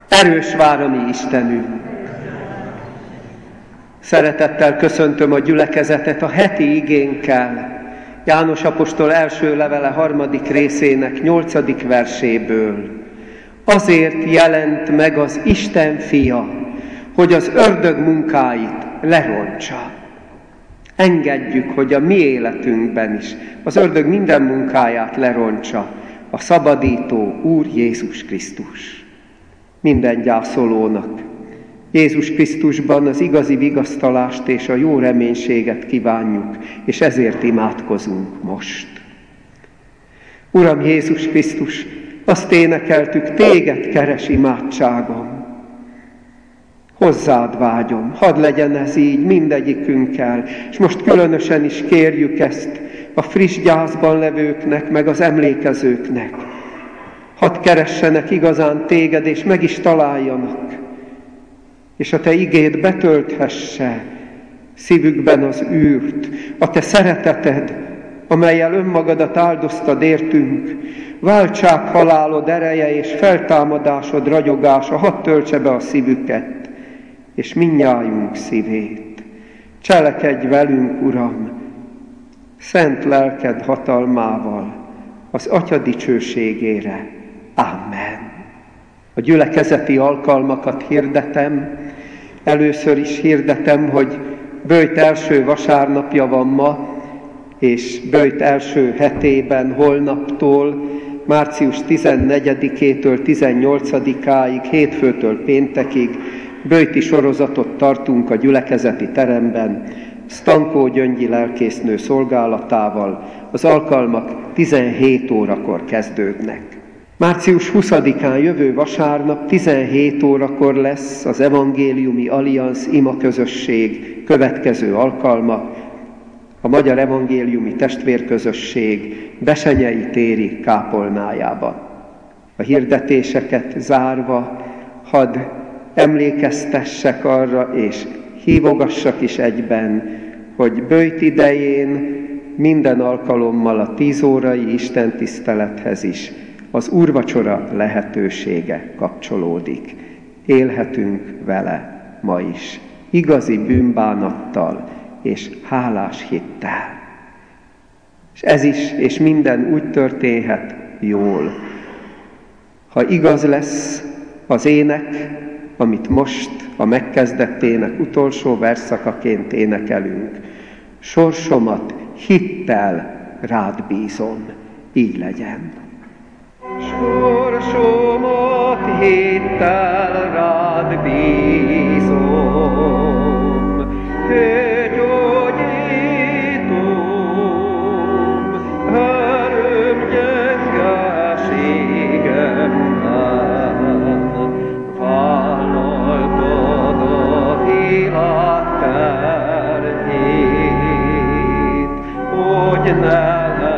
Erős vár a mi Istenünk! Szeretettel köszöntöm a gyülekezetet a heti igénkkel, János apostol első levele 3. részének 8. verséből. Azért jelent meg az Isten fia, hogy az ördög munkáit lerontsa. Engedjük, hogy a mi életünkben is az ördög minden munkáját lerontsa a szabadító Úr Jézus Krisztus. Minden gyászolónak Jézus Krisztusban az igazi vigasztalást és a jó reménységet kívánjuk, és ezért imádkozunk most. Uram Jézus Krisztus, azt énekeltük, téged keres imádságom. Hozzád vágyom, hadd legyen ez így mindegyikünkkel, és most különösen is kérjük ezt a friss gyászban levőknek, meg az emlékezőknek. Hadd keressenek igazán téged, és meg is találjanak, és a te igéd betölthesse szívükben az űrt, a te szereteted, amellyel önmagadat áldoztad értünk, váltság halálod ereje és feltámadásod ragyogása, hadd töltse be a szívüket, és mindnyájunk szívét. Cselekedj velünk, Uram, szent lelked hatalmával, az Atya dicsőségére. Amen. A gyülekezeti alkalmakat hirdetem. Először is hirdetem, hogy böjt első vasárnapja van ma, és böjt első hetében holnaptól, március 14-től 18-áig, hétfőtől péntekig böjti sorozatot tartunk a gyülekezeti teremben, Stankó Gyöngyi lelkésznő szolgálatával. Az alkalmak 17 órakor kezdődnek. Március 20-án jövő vasárnap 17 órakor lesz az Evangéliumi Allianz imaközösség következő alkalma, a Magyar Evangéliumi Testvérközösség Besenyei téri kápolnájában. A hirdetéseket zárva, hadd emlékeztessek arra, és hívogassak is egyben, hogy böjt idején minden alkalommal a 10 órai istentisztelethez is az úrvacsora lehetősége kapcsolódik. Élhetünk vele ma is, igazi bűnbánattal és hálás hittel. És ez is, és minden úgy történhet jól, ha igaz lesz az ének, amit most a megkezdett ének utolsó verszakaként énekelünk. Sorsomat hittel rád bízom, így legyen. Sorsomat hittel rád bízom, gyógyítom, öröm gyöngeségemben, vállaltad az élet terhét, hogy ne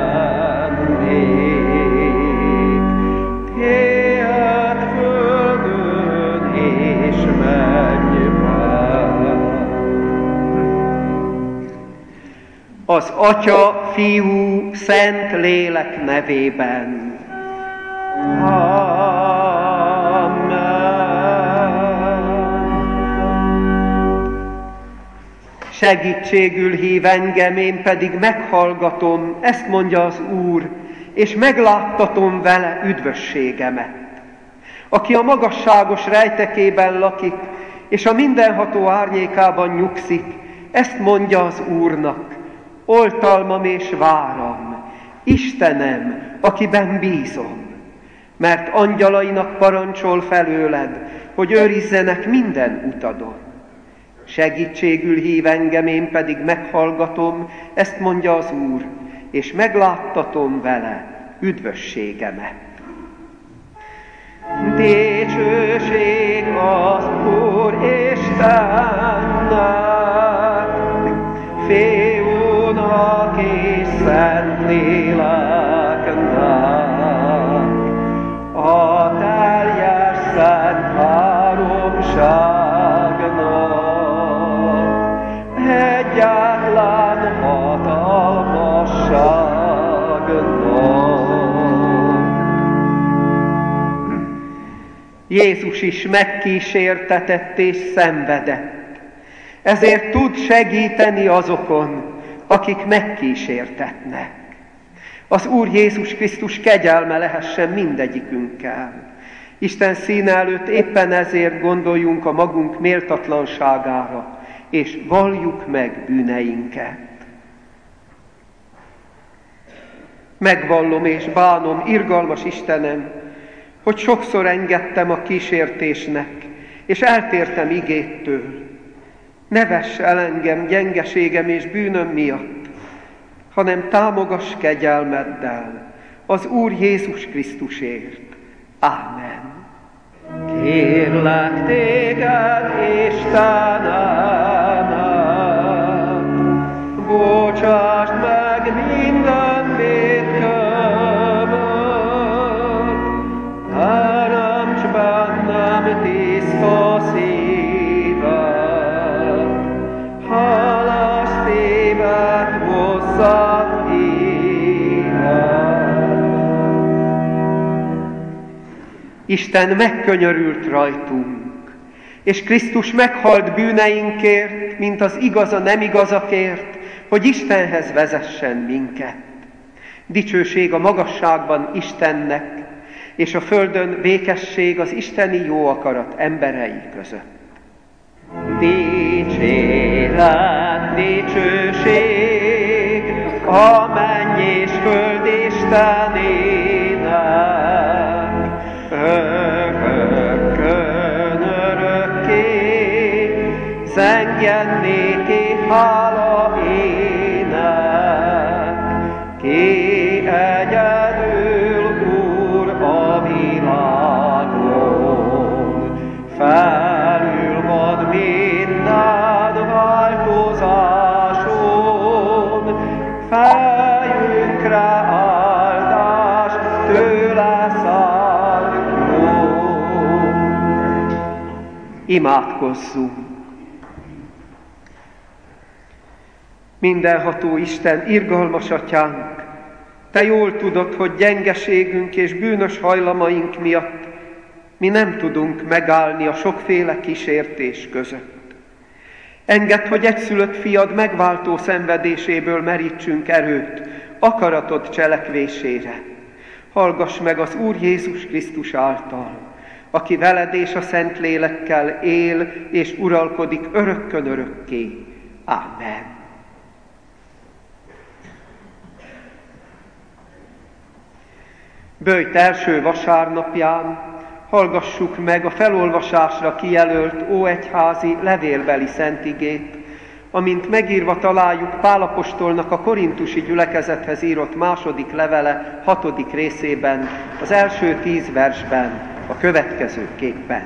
az Atya, Fiú, Szent Lélek nevében. Amen. Segítségül hív engem, én pedig meghallgatom, ezt mondja az Úr, és megláttatom vele üdvösségemet. Aki a magasságos rejtekében lakik, és a mindenható árnyékában nyugszik, ezt mondja az Úrnak: oltalmam és váram, Istenem, akiben bízom, mert angyalainak parancsol felőled, hogy őrizzenek minden utadon. Segítségül hív engem, én pedig meghallgatom, ezt mondja az Úr, és megláttatom vele üdvösségemet. Dicsőség az Úr Istennek, Fiúnak és Szent Léleknek, a teljes szent háromságnak, egyetlen hatalmasságnak. Jézus is megkísértetett és szenvedett. Ezért tud segíteni azokon, akik megkísértetnek. Az Úr Jézus Krisztus kegyelme lehessen mindegyikünkkel. Isten színe előtt éppen ezért gondoljunk a magunk méltatlanságára, és valljuk meg bűneinket. Megvallom és bánom, irgalmas Istenem, hogy sokszor engedtem a kísértésnek, és eltértem igéttől. Ne vess el engem gyengeségem és bűnöm miatt, hanem támogass kegyelmeddel az Úr Jézus Krisztusért. Ámen. Kérlek téged, Istenem, bocsásd meg minden vétkömet, teremts bennem tiszta szívet, hálás szívet hozzád hívet. Isten megkönyörült rajtunk, és Krisztus meghalt bűneinkért, mint az igaz a nem igazakért, hogy Istenhez vezessen minket. Dicsőség a magasságban Istennek, és a földön békesség az isteni jó akarat emberei között. Dicséret, dicsőség a menny és föld Istenének, örökkön örökké, zengjen néki hála ének, ki egyedül Úr a világon, felül van minden változáson, fejünkre áldás tőle szálljon. Imádkozzunk! Mindenható Isten, irgalmas Atyánk, Te jól tudod, hogy gyengeségünk és bűnös hajlamaink miatt mi nem tudunk megállni a sokféle kísértés között. Engedd, hogy egyszülött fiad megváltó szenvedéséből merítsünk erőt, akaratod cselekvésére. Hallgass meg az Úr Jézus Krisztus által, aki veled és a Szentlélekkel él és uralkodik örökkön örökké. Ámen. Böjt első vasárnapján hallgassuk meg a felolvasásra kijelölt óegyházi levélbeli szentigét, amint megírva találjuk Pál apostolnak a korintusi gyülekezethez írott második levele 6. részében, az első 10 versben, a következőképpen.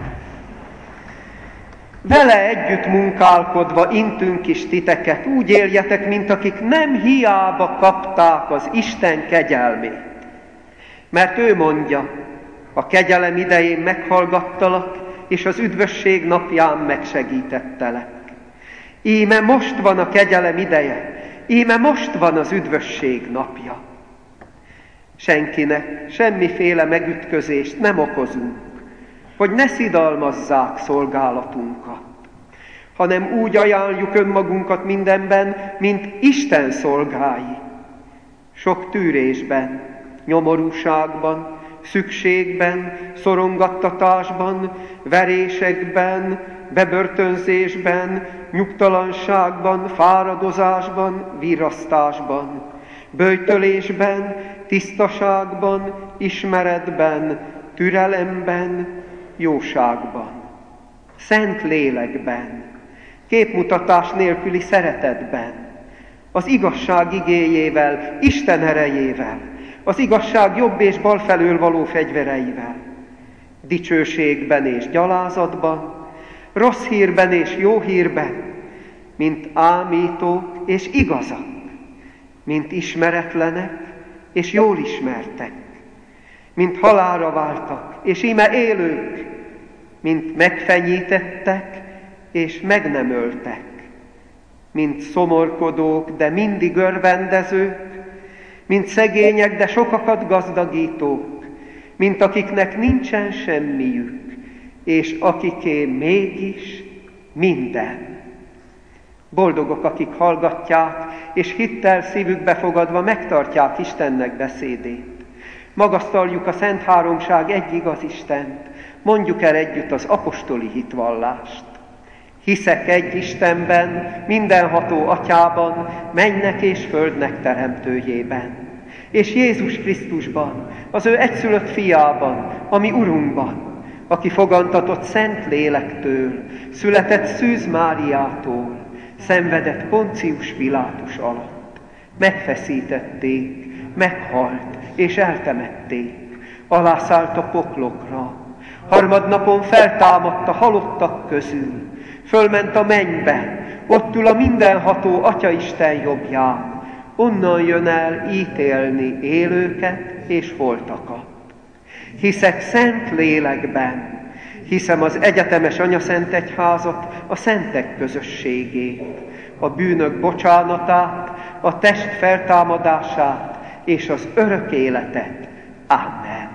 Vele együtt munkálkodva intünk is titeket, úgy éljetek, mint akik nem hiába kapták az Isten kegyelmét. Mert ő mondja, a kegyelem idején meghallgattalak, és az üdvösség napján megsegítettelek. Íme most van a kegyelem ideje, íme most van az üdvösség napja. Senkinek semmiféle megütközést nem okozunk, hogy ne szidalmazzák szolgálatunkat, hanem úgy ajánljuk önmagunkat mindenben, mint Isten szolgái. Sok tűrésben, nyomorúságban, szükségben, szorongattatásban, verésekben, bebörtönzésben, nyugtalanságban, fáradozásban, virrasztásban, böjtölésben, tisztaságban, ismeretben, türelemben, jóságban, szent lélekben, képmutatás nélküli szeretetben, az igazság igéjével, Isten erejével, az igazság jobb és bal felől való fegyvereivel, dicsőségben és gyalázatban, rossz hírben és jó hírben, mint ámítók és igazak, mint ismeretlenek és jól ismertek, mint halálra váltak és íme élők, mint megfenyítettek és meg nem öltek, mint szomorkodók, de mindig örvendezők, mint szegények, de sokakat gazdagítók, mint akiknek nincsen semmiük, és akiké mégis minden. Boldogok, akik hallgatják, és hittel szívükbe fogadva megtartják Istennek beszédét. Magasztaljuk a Szent Háromság egy igaz Istent, mondjuk el együtt az apostoli hitvallást. Hiszek egy Istenben, mindenható Atyában, mennek és földnek teremtőjében, és Jézus Krisztusban, az ő egyszülött fiában, ami Urunkban, aki fogantatott Szent Lélektől, született Szűz Máriától, szenvedett Poncius Pilátus alatt. Megfeszítették, meghalt és eltemették, alászállt a poklokra, harmadnapon feltámadt a halottak közül, fölment a mennybe, ott ül a mindenható Atyaisten jobbján, onnan jön el ítélni élőket és holtakat. Hiszek Szent Lélekben, hiszem az egyetemes anyaszentegyházat, a szentek közösségét, a bűnök bocsánatát, a test feltámadását és az örök életet. Amen.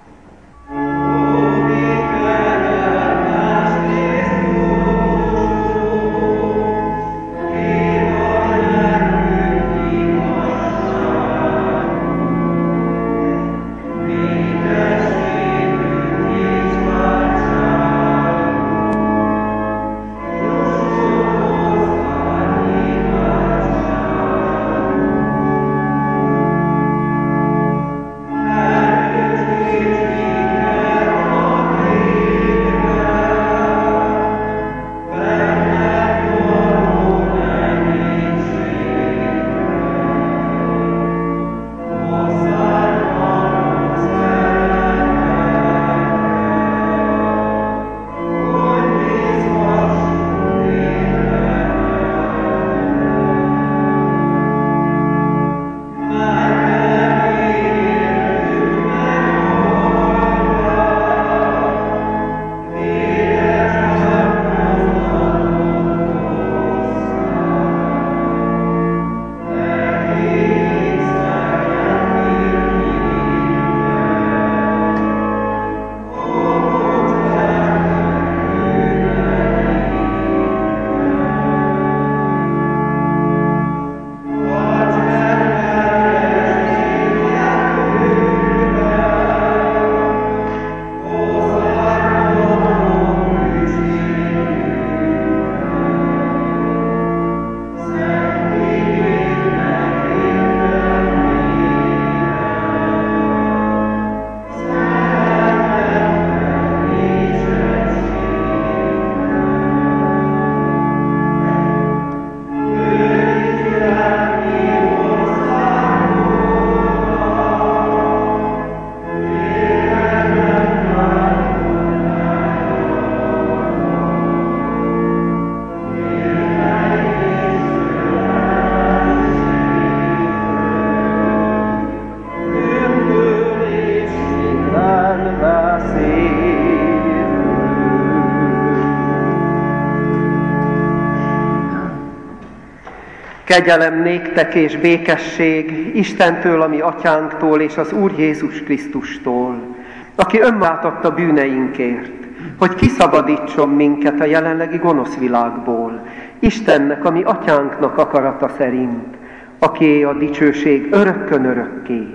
Kegyelem néktek és békesség Istentől, a mi atyánktól és az Úr Jézus Krisztustól, aki önmagát adta bűneinkért, hogy kiszabadítson minket a jelenlegi gonosz világból, Istennek, a mi atyánknak akarata szerint, akié a dicsőség örökkön örökké.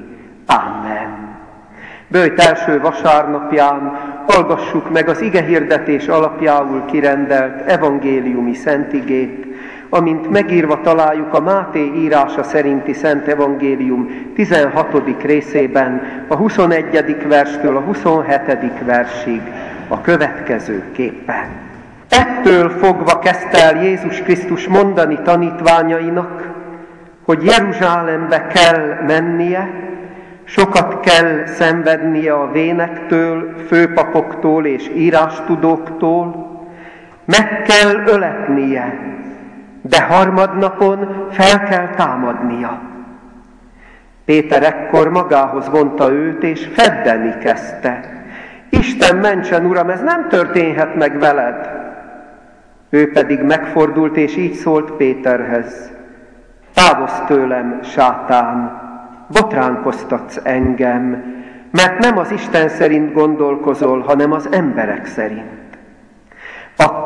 Amen. Böjt első vasárnapján hallgassuk meg az igehirdetés alapjául kirendelt evangéliumi szentigét, amint megírva találjuk a Máté írása szerinti Szent Evangélium 16. részében, a 21. verstől a 27. versig a következőképpen. Ettől fogva kezdte el Jézus Krisztus mondani tanítványainak, hogy Jeruzsálembe kell mennie, sokat kell szenvednie a vénektől, főpapoktól és írástudóktól, meg kell öletnie, de harmadnapon fel kell támadnia. Péter ekkor magához vonta őt, és feddeni kezdte. Isten mentsen, Uram, ez nem történhet meg veled. Ő pedig megfordult, és így szólt Péterhez. Távozz tőlem, sátán, botránkoztatsz engem, mert nem az Isten szerint gondolkozol, hanem az emberek szerint.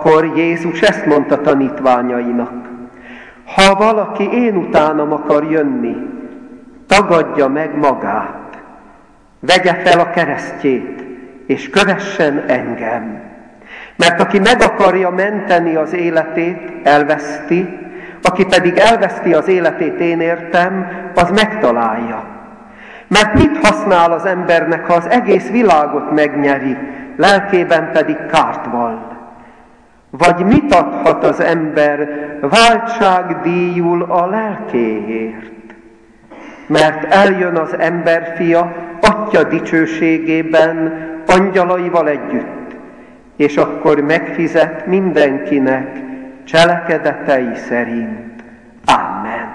Akkor Jézus ezt mondta tanítványainak: ha valaki én utánam akar jönni, tagadja meg magát, vegye fel a keresztjét, és kövessen engem. Mert aki meg akarja menteni az életét, elveszti, aki pedig elveszti az életét én értem, az megtalálja. Mert mit használ az embernek, ha az egész világot megnyeri, lelkében pedig kárt vall? Vagy mit adhat az ember váltságdíjul a lelkéért? Mert eljön az emberfia Atya dicsőségében, angyalaival együtt, és akkor megfizet mindenkinek cselekedetei szerint. Amen.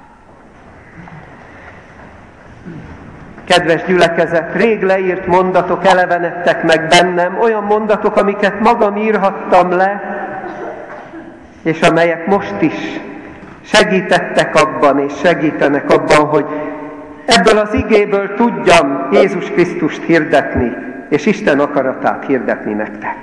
Kedves gyülekezet, rég leírt mondatok elevenedtek meg bennem, olyan mondatok, amiket magam írhattam le, és amelyek most is segítettek abban, és segítenek abban, hogy ebből az igéből tudjam Jézus Krisztust hirdetni, és Isten akaratát hirdetni nektek.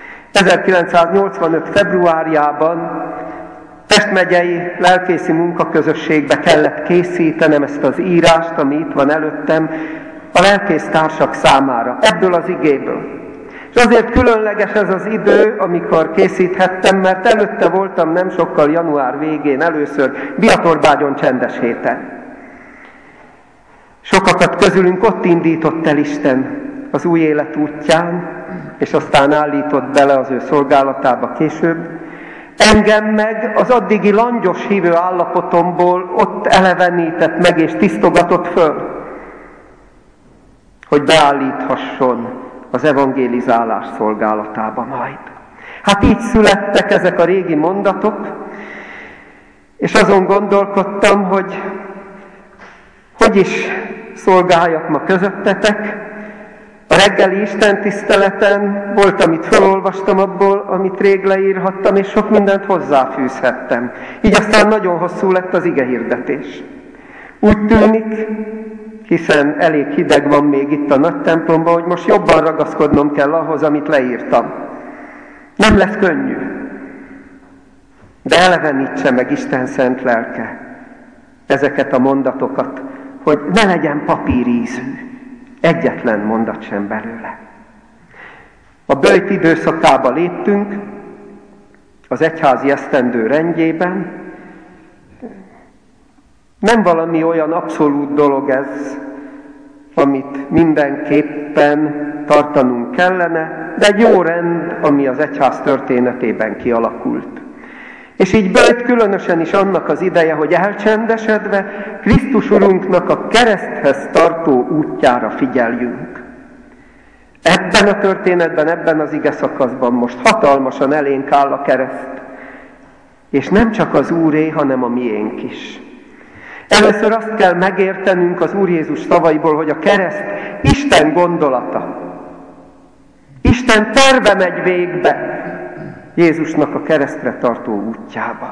1985. februárjában Pest megyei lelkészi munkaközösségbe kellett készítenem ezt az írást, ami itt van előttem, a lelkésztársak számára, ebből az igéből. És azért különleges ez az idő, amikor készíthettem, mert előtte voltam nem sokkal január végén először Biatorbágyon csendes héten. Sokakat közülünk ott indított el Isten az új élet útján, és aztán állított bele az ő szolgálatába később. Engem meg az addigi langyos hívő állapotomból ott elevenített meg és tisztogatott föl, hogy beállíthasson az evangélizálás szolgálatába majd. Hát így születtek ezek a régi mondatok, és azon gondolkodtam, hogy is szolgáljak ma közöttetek. A reggeli istentiszteleten volt, amit felolvastam abból, amit rég leírhattam, és sok mindent hozzáfűzhettem. Így aztán nagyon hosszú lett az igehirdetés. Úgy tűnik, hiszen elég hideg van még itt a nagy templomban, hogy most jobban ragaszkodnom kell ahhoz, amit leírtam. Nem lesz könnyű, de elevenítse meg Isten szent lelke ezeket a mondatokat, hogy ne legyen papírízű, egyetlen mondat sem belőle. A böjt időszakába léptünk, az egyházi esztendő rendjében. Nem valami olyan abszolút dolog ez, amit mindenképpen tartanunk kellene, de egy jó rend, ami az egyház történetében kialakult. És így böjt különösen is annak az ideje, hogy elcsendesedve Krisztus Urunknak a kereszthez tartó útjára figyeljünk. Ebben a történetben, ebben az ige szakaszban most hatalmasan elénk áll a kereszt. És nem csak az Úré, hanem a miénk is. Először azt kell megértenünk az Úr Jézus szavaiból, hogy a kereszt Isten gondolata. Isten terve megy végbe Jézusnak a keresztre tartó útjában.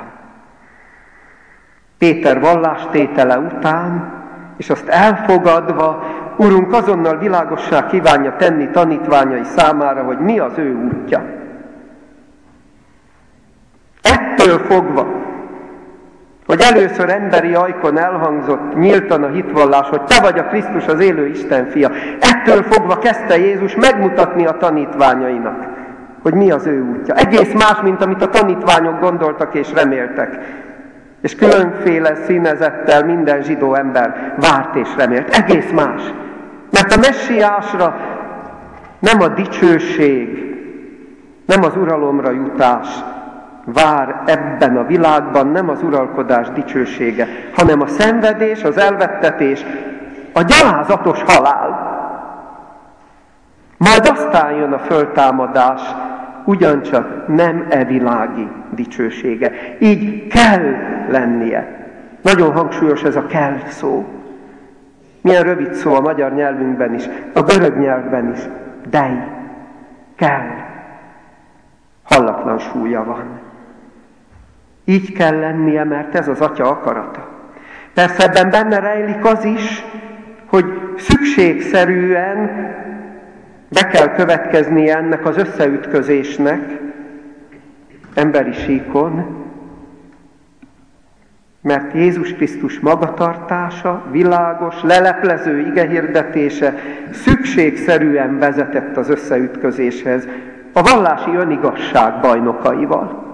Péter vallástétele után, és azt elfogadva, Urunk azonnal világossá kívánja tenni tanítványai számára, hogy mi az ő útja. Ettől fogva, hogy először emberi ajkon elhangzott nyíltan a hitvallás, hogy te vagy a Krisztus, az élő Isten fia. Ettől fogva kezdte Jézus megmutatni a tanítványainak, hogy mi az ő útja. Egész más, mint amit a tanítványok gondoltak és reméltek. És különféle színezettel minden zsidó ember várt és remélt. Egész más. Mert a messiásra nem a dicsőség, nem az uralomra jutás vár ebben a világban, nem az uralkodás dicsősége, hanem a szenvedés, az elvettetés, a gyalázatos halál. Majd aztán jön a föltámadás, ugyancsak nem világi dicsősége. Így kell lennie. Nagyon hangsúlyos ez a kell szó. Milyen rövid szó a magyar nyelvünkben is, a görög nyelvben is. Dei. Kell. Hallatlan súlya van. Így kell lennie, mert ez az Atya akarata. Persze ebben benne rejlik az is, hogy szükségszerűen be kell következnie ennek az összeütközésnek, emberi síkon, mert Jézus Krisztus magatartása, világos, leleplező igehirdetése szükségszerűen vezetett az összeütközéshez a vallási önigazság bajnokaival.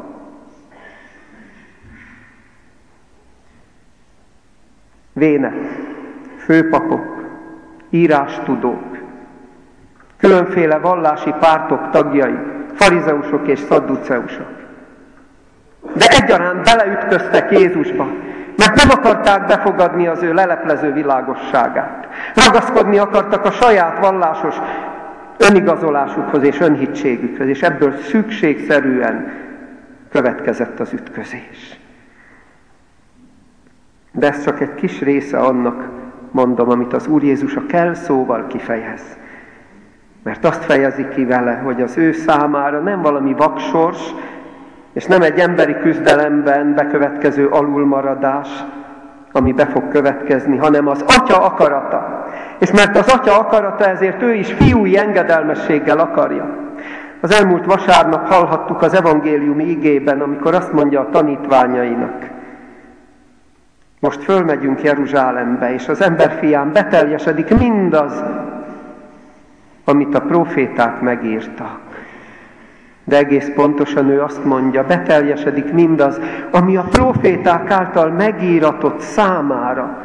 Vének, főpapok, írástudók, különféle vallási pártok tagjai, farizeusok és szadduceusok. De egyaránt beleütköztek Jézusba, mert nem akarták befogadni az ő leleplező világosságát. Ragaszkodni akartak a saját vallásos önigazolásukhoz és önhittségükhöz, és ebből szükségszerűen következett az ütközés. De ez csak egy kis része annak, mondom, amit az Úr Jézus a kell szóval kifejez. Mert azt fejezi ki vele, hogy az ő számára nem valami vaksors, és nem egy emberi küzdelemben bekövetkező alulmaradás, ami be fog következni, hanem az Atya akarata. És mert az Atya akarata, ezért ő is fiúi engedelmességgel akarja. Az elmúlt vasárnap hallhattuk az evangéliumi igében, amikor azt mondja a tanítványainak: most fölmegyünk Jeruzsálembe, és az emberfián beteljesedik mindaz, amit a próféták megírtak. De egész pontosan ő azt mondja, beteljesedik mindaz, ami a próféták által megíratott számára,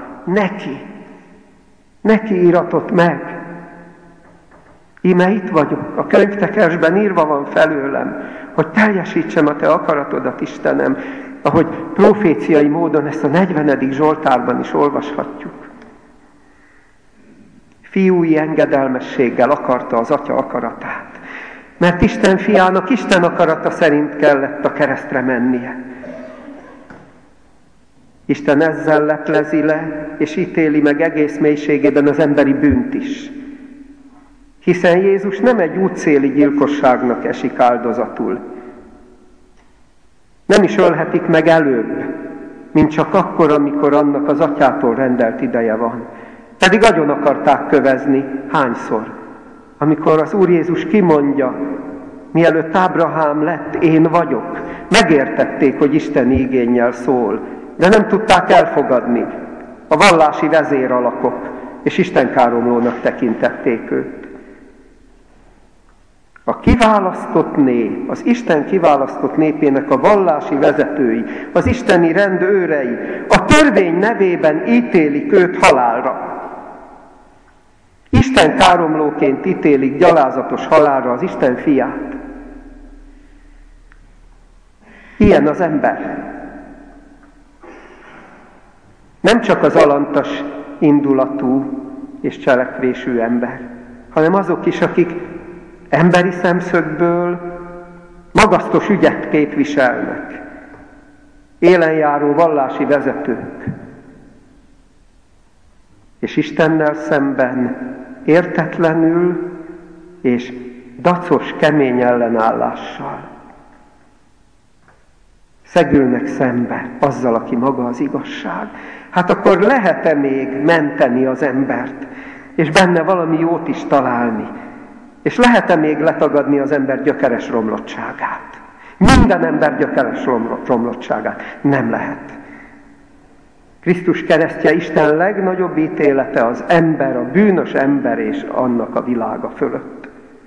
neki íratott meg. Íme itt vagyok, a könyvtekersben írva van felőlem, hogy teljesítsem a te akaratodat, Istenem, ahogy proféciai módon ezt a 40. Zsoltárban is olvashatjuk. Fiúi engedelmességgel akarta az Atya akaratát. Mert Isten fiának Isten akarata szerint kellett a keresztre mennie. Isten ezzel leplezi le, és ítéli meg egész mélységében az emberi bűnt is. Hiszen Jézus nem egy útszéli gyilkosságnak esik áldozatul. Nem is ölhetik meg előbb, mint csak akkor, amikor annak az Atyától rendelt ideje van. Pedig agyon akarták kövezni hányszor. Amikor az Úr Jézus kimondja, mielőtt Ábrahám lett, én vagyok, megértették, hogy isteni igénnyel szól, de nem tudták elfogadni a vallási vezéralakok, és istenkáromlónak tekintették őt. A kiválasztott nép, az Isten kiválasztott népének a vallási vezetői, az isteni rend őrei, a törvény nevében ítélik őt halálra. Isten káromlóként ítélik gyalázatos halálra az Isten fiát. Ilyen az ember. Nem csak az alantas indulatú és cselekvésű ember, hanem azok is, akik emberi szemszögből magasztos ügyet képviselnek. Élenjáró vallási vezetők. És Istennel szemben értetlenül és dacos, kemény ellenállással szegülnek szembe azzal, aki maga az igazság. Hát akkor lehet-e még menteni az embert, és benne valami jót is találni? És lehet-e még letagadni az ember gyökeres romlottságát? Minden ember gyökeres romlottságát? Nem lehet. Krisztus keresztje Isten legnagyobb ítélete az ember, a bűnös ember és annak a világa fölött.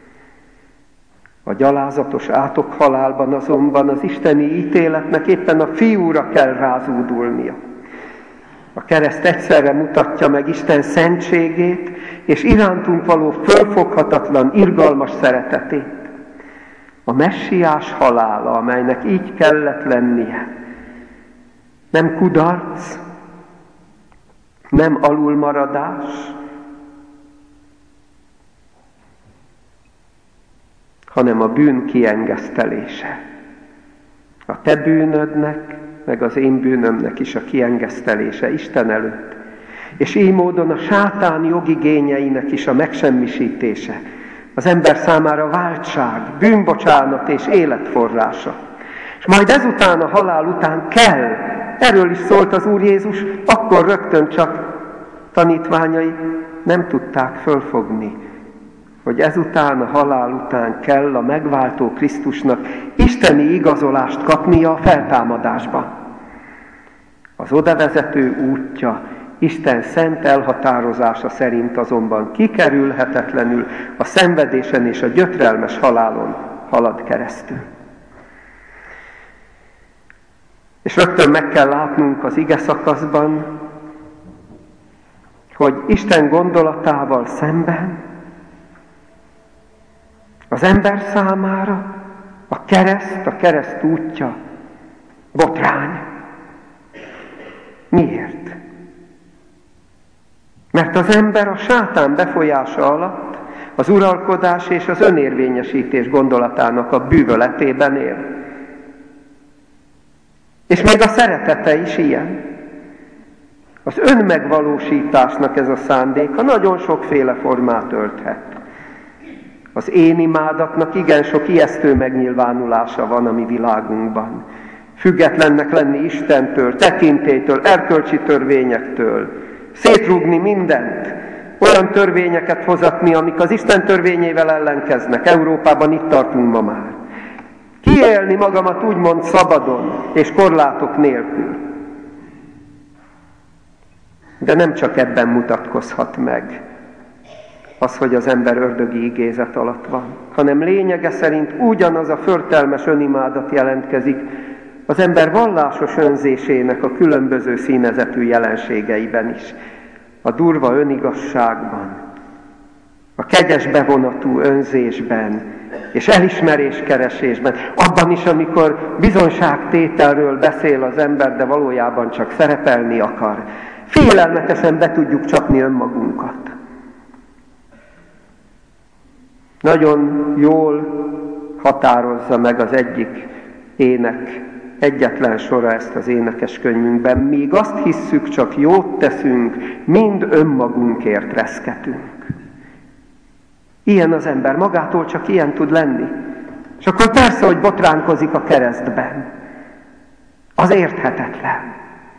A gyalázatos átokhalálban azonban az isteni ítéletnek éppen a fiúra kell rázúdulnia. A kereszt egyszerre mutatja meg Isten szentségét és irántunk való fölfoghatatlan, irgalmas szeretetét. A messiás halála, amelynek így kellett lennie, nem kudarc, nem alulmaradás, hanem a bűn kiengesztelése. A te bűnödnek, meg az én bűnömnek is a kiengesztelése Isten előtt. És így módon a sátán jogigényeinek is a megsemmisítése. Az ember számára váltság, bűnbocsánat és életforrása. És majd ezután, a halál után kell, erről is szólt az Úr Jézus, akkor rögtön csak tanítványai nem tudták fölfogni, hogy ezután, a halál után kell a megváltó Krisztusnak isteni igazolást kapnia a feltámadásban. Az odavezető útja Isten szent elhatározása szerint azonban kikerülhetetlenül a szenvedésen és a gyötrelmes halálon halad keresztül. És rögtön meg kell látnunk az ige szakaszban, hogy Isten gondolatával szemben az ember számára a kereszt útja botrány. Miért? Mert az ember a sátán befolyása alatt az uralkodás és az önérvényesítés gondolatának a bűvöletében él. És még a szeretete is ilyen. Az önmegvalósításnak ez a szándéka nagyon sokféle formát ölthet. Az én imádatnak igen sok ijesztő megnyilvánulása van a mi világunkban. Függetlennek lenni Istentől, tekintélytől, erkölcsi törvényektől, szétrúgni mindent, olyan törvényeket hozatni, amik az Isten törvényével ellenkeznek. Európában itt tartunk ma már. Kiélni magamat úgymond szabadon és korlátok nélkül. De nem csak ebben mutatkozhat meg az, hogy az ember ördögi igézet alatt van, hanem lényege szerint ugyanaz a förtelmes önimádat jelentkezik az ember vallásos önzésének a különböző színezetű jelenségeiben is. A durva önigazságban, a kegyes bevonatú önzésben és elismeréskeresésben, abban is, amikor bizonságtételről beszél az ember, de valójában csak szerepelni akar. Félelmetesen be tudjuk csapni önmagunkat. Nagyon jól határozza meg az egyik ének egyetlen sora ezt az énekeskönyvünkben. Míg azt hisszük, csak jót teszünk, mind önmagunkért reszketünk. Ilyen az ember, magától csak ilyen tud lenni. És akkor persze, hogy botránkozik a keresztben. Az érthetetlen.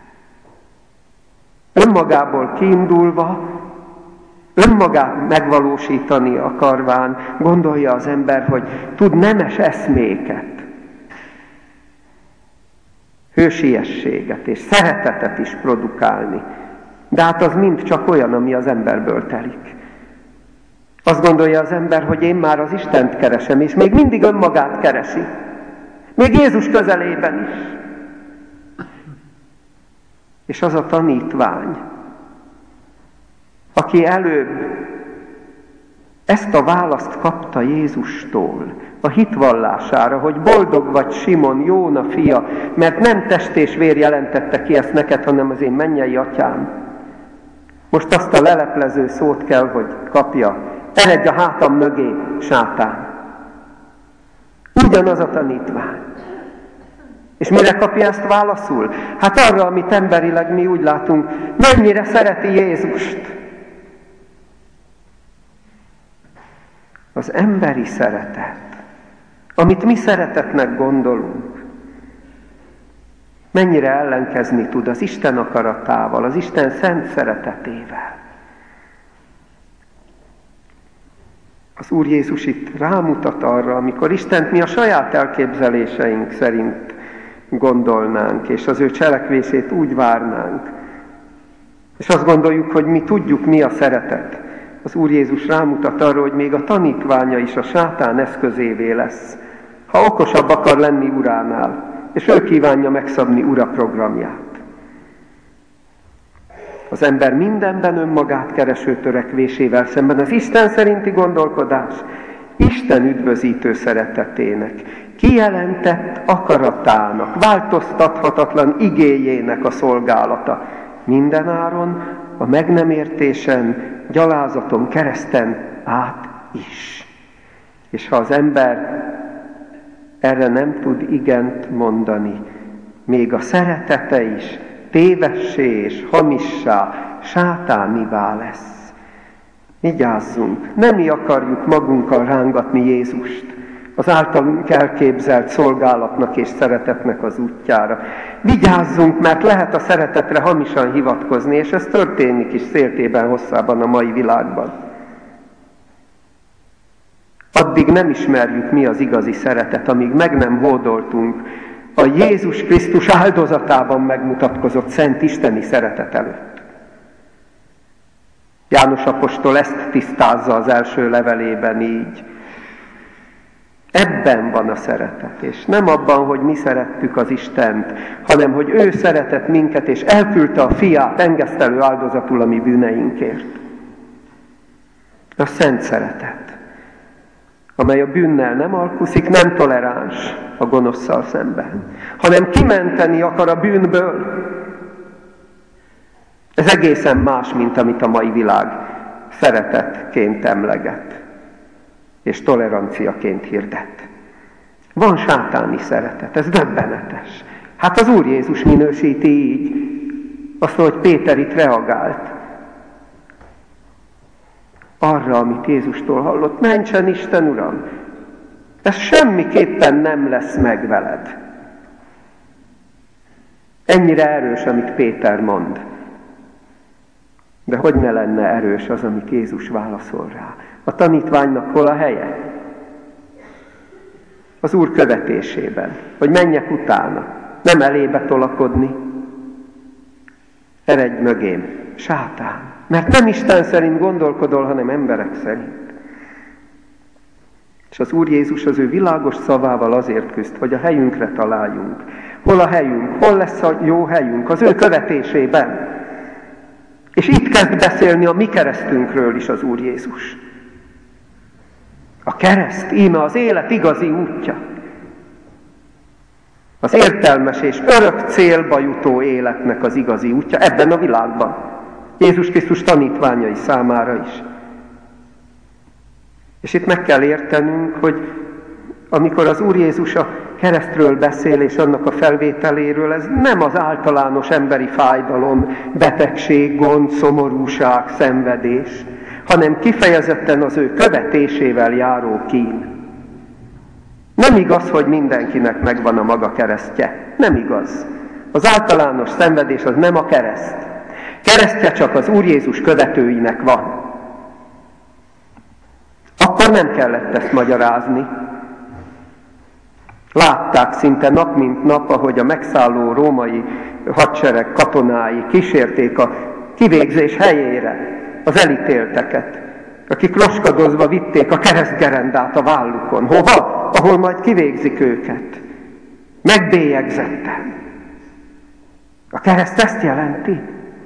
Önmagából kiindulva, önmagát megvalósítani akarván gondolja az ember, hogy tud nemes eszméket, hősiességet és szeretetet is produkálni. De hát az mind csak olyan, ami az emberből telik. Azt gondolja az ember, hogy én már az Istent keresem, és még mindig önmagát keresi. Még Jézus közelében is. És az a tanítvány, aki előbb ezt a választ kapta Jézustól, a hitvallására, hogy boldog vagy Simon, Jóna fia, mert nem test és vér jelentette ki ezt neked, hanem az én mennyei atyám. Most azt a leleplező szót kell, hogy kapja. Eredj a hátam mögé, sátán. Ugyanaz a tanítvány. És mire kapja ezt válaszul? Hát arra, amit emberileg mi úgy látunk, mennyire szereti Jézust. Az emberi szeretet, amit mi szeretetnek gondolunk, mennyire ellenkezni tud az Isten akaratával, az Isten szent szeretetével. Az Úr Jézus itt rámutat arra, amikor Istent mi a saját elképzeléseink szerint gondolnánk, és az ő cselekvését úgy várnánk, és azt gondoljuk, hogy mi tudjuk, mi a szeretet. Az Úr Jézus rámutat arra, hogy még a tanítványa is a sátán eszközévé lesz, ha okosabb akar lenni uránál, és ő kívánja megszabni ura programját. Az ember mindenben önmagát kereső törekvésével szemben az Isten szerinti gondolkodás Isten üdvözítő szeretetének, kijelentett akaratának, változtathatatlan igéjének a szolgálata. Mindenáron, a meg nem értésen, gyalázaton, kereszten át is. És ha az ember erre nem tud igent mondani, még a szeretete is tévessé és hamissá, sátánivá lesz. Vigyázzunk, nem mi akarjuk magunkkal rángatni Jézust az általunk elképzelt szolgálatnak és szeretetnek az útjára. Vigyázzunk, mert lehet a szeretetre hamisan hivatkozni, és ez történik is széltében hosszában a mai világban. addig nem ismerjük, mi az igazi szeretet, amíg meg nem hódoltunk a Jézus Krisztus áldozatában megmutatkozott szent isteni szeretet előtt. János apostol ezt tisztázza az első levelében így. Ebben van a szeretet, és nem abban, hogy mi szerettük az Istent, hanem hogy ő szeretett minket, és elküldte a fiát engesztelő áldozatul a mi bűneinkért. A szent szeretet, amely a bűnnel nem alkuszik, nem toleráns a gonoszszal szemben, hanem kimenteni akar a bűnből. Ez egészen más, mint amit a mai világ szeretetként emleget, és toleranciaként hirdet. Van sátáni szeretet, ez döbbenetes. Hát az Úr Jézus minősíti így. Azt mondja, hogy Péter itt reagált arra, amit Jézustól hallott. Mentsen Isten, Uram! Ez semmiképpen nem lesz meg veled. Ennyire erős, amit Péter mond. De hogy ne lenne erős az, amit Jézus válaszol rá? A tanítványnak hol a helye? Az Úr követésében. Hogy menjek utána. Nem elébe tolakodni. Eredj mögém, sátán. Mert nem Isten szerint gondolkodol, hanem emberek szerint. És az Úr Jézus az ő világos szavával azért küzd, hogy a helyünkre találjunk. Hol a helyünk? Hol lesz a jó helyünk? Az ő követésében. És itt kezd beszélni a mi keresztünkről is az Úr Jézus. A kereszt, íme az élet igazi útja. Az értelmes és örök célba jutó életnek az igazi útja ebben a világban. Jézus Krisztus tanítványai számára is. És itt meg kell értenünk, hogy amikor az Úr Jézus a keresztről beszél és annak a felvételéről, ez nem az általános emberi fájdalom, betegség, gond, szomorúság, szenvedés, hanem kifejezetten az ő követésével járó kín. Nem igaz, hogy mindenkinek megvan a maga keresztje. Nem igaz. Az általános szenvedés az nem a kereszt. Keresztje csak az Úr Jézus követőinek van. Akkor nem kellett ezt magyarázni. Látták szinte nap mint nap, ahogy a megszálló római hadsereg katonái kísérték a kivégzés helyére az elítélteket, akik roskadozva vitték a keresztgerendát a vállukon. Hova? Ahol majd kivégzik őket. Megbélyegzetten. A kereszt ezt jelenti.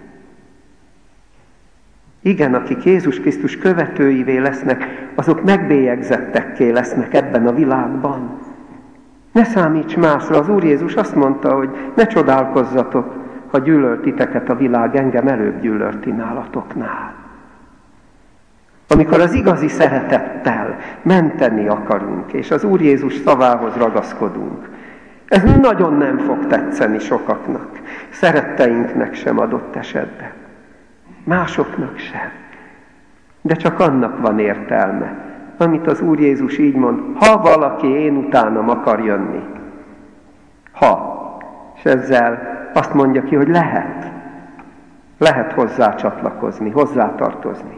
Igen, akik Jézus Krisztus követőivé lesznek, azok megbélyegzettekké lesznek ebben a világban. Ne számíts másra, az Úr Jézus azt mondta, hogy ne csodálkozzatok, ha gyűlölt titeket a világ, engem előbb gyűlölt ti nálatoknál. Amikor az igazi szeretettel menteni akarunk, és az Úr Jézus szavához ragaszkodunk, ez nagyon nem fog tetszeni sokaknak, szeretteinknek sem adott esetben, másoknak sem. De csak annak van értelme, amit az Úr Jézus így mond, ha valaki én utánam akar jönni. Ha. És ezzel azt mondja ki, hogy lehet. Lehet hozzá csatlakozni, hozzá tartozni.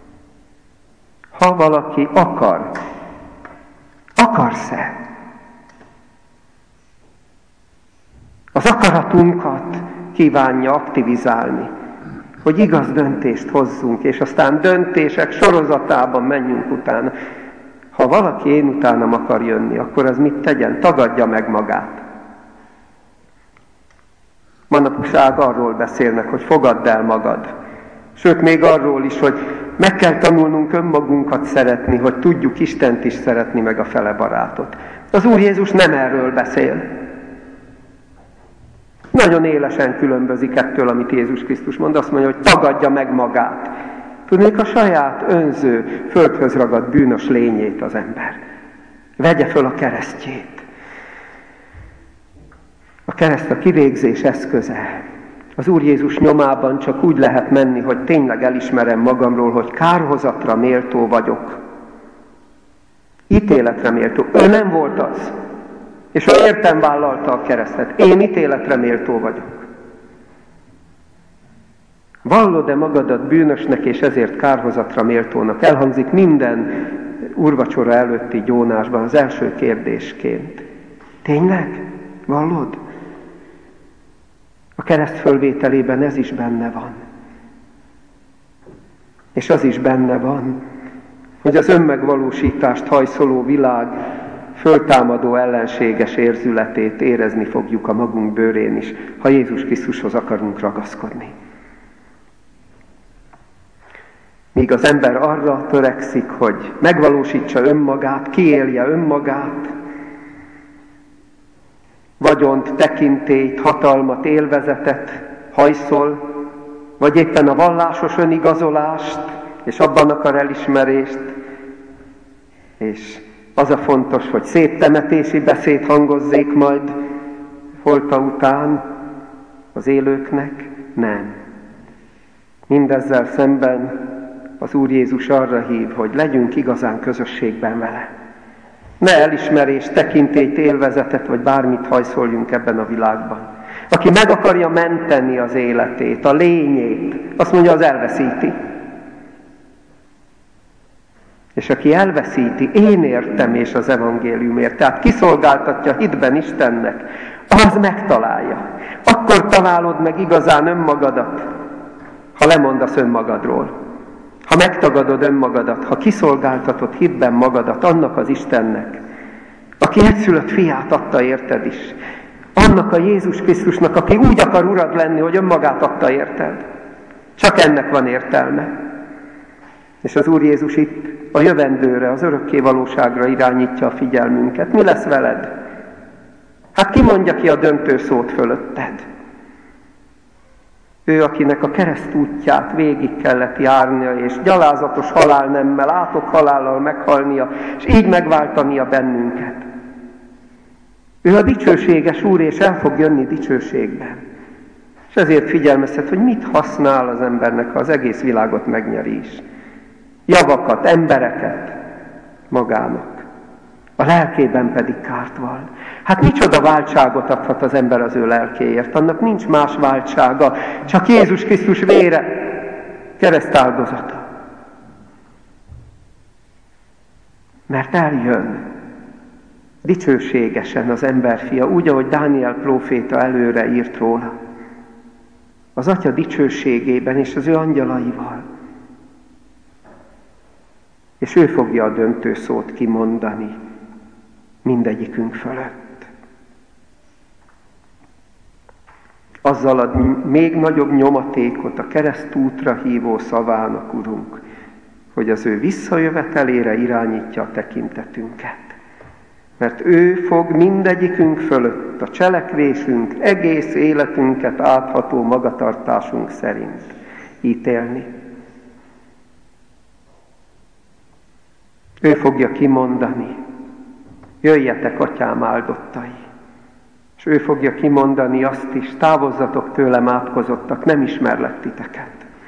Ha valaki akar. Akarsz-e? Az akaratunkat kívánja aktivizálni, hogy igaz döntést hozzunk, és aztán döntések sorozatában menjünk utána. Ha valaki én utánam akar jönni, akkor az mit tegyen? Tagadja meg magát. Manapság arról beszélnek, hogy fogadd el magad. Sőt, még arról is, hogy meg kell tanulnunk önmagunkat szeretni, hogy tudjuk Istent is szeretni, meg a fele barátot. Az Úr Jézus nem erről beszél. Nagyon élesen különbözik ettől, amit Jézus Krisztus mond. Azt mondja, hogy tagadja meg magát. Tudnék, a saját önző, földhöz ragadt bűnös lényét az ember. Vegye föl a keresztjét. A kereszt a kivégzés eszköze. Az Úr Jézus nyomában csak úgy lehet menni, hogy tényleg elismerem magamról, hogy kárhozatra méltó vagyok. Ítéletre méltó. Ő nem volt az. És ő értem vállalta a keresztet. Én ítéletre méltó vagyok. Vallod-e magadat bűnösnek, és ezért kárhozatra méltónak? Elhangzik minden úrvacsora előtti gyónásban az első kérdésként. Tényleg? Vallod? A kereszt fölvételében ez is benne van. És az is benne van, hogy az önmegvalósítást hajszoló világ föltámadó ellenséges érzületét érezni fogjuk a magunk bőrén is, ha Jézus Krisztushoz akarunk ragaszkodni. Míg az ember arra törekszik, hogy megvalósítsa önmagát, kiélje önmagát, vagyont, tekintélyt, hatalmat, élvezetet hajszol, vagy éppen a vallásos önigazolást, és abban akar elismerést, és az a fontos, hogy szép temetési beszéd hangozzék majd holta után az élőknek. Nem. Mindezzel szemben az Úr Jézus arra hív, hogy legyünk igazán közösségben vele. Ne elismerést, tekintélyt, élvezetet, vagy bármit hajszoljunk ebben a világban. Aki meg akarja menteni az életét, a lényét, azt mondja, az elveszíti. És aki elveszíti, én értem és az evangéliumért, tehát kiszolgáltatja hitben Istennek, az megtalálja. Akkor találod meg igazán önmagadat, ha lemondasz önmagadról. Ha megtagadod önmagadat, ha kiszolgáltatod hitben magadat annak az Istennek, aki egyszülött fiát adta érted is, annak a Jézus Krisztusnak, aki úgy akar urad lenni, hogy önmagát adta érted. Csak ennek van értelme. És az Úr Jézus itt a jövendőre, az örökké valóságra irányítja a figyelmünket. Mi lesz veled? Hát ki mondja ki a döntő szót fölötted? Ő, akinek a kereszt útját végig kellett járnia, és gyalázatos halálnemmel, átok halállal meghalnia, és így megváltania bennünket. Ő a dicsőséges Úr, és el fog jönni dicsőségben. És ezért figyelmeztet, hogy mit használ az embernek, ha az egész világot megnyeri is. Javakat, embereket magának. A lelkében pedig kárt val. Hát micsoda váltságot adhat az ember az ő lelkéért? Annak nincs más váltsága, csak Jézus Krisztus vére, keresztáldozata. Mert eljön dicsőségesen az emberfia, úgy, ahogy Dániel próféta előre írt róla. Az Atya dicsőségében és az ő angyalaival. És ő fogja a döntő szót kimondani mindegyikünk fölött. Azzal ad még nagyobb nyomatékot a keresztútra hívó szavának, Urunk, hogy az ő visszajövetelére irányítja a tekintetünket. Mert ő fog mindegyikünk fölött a cselekvésünk, egész életünket átható magatartásunk szerint ítélni. Ő fogja kimondani, jöjjetek, Atyám áldottai. És ő fogja kimondani azt is, távozzatok tőlem átkozottak, nem ismerlek titeket.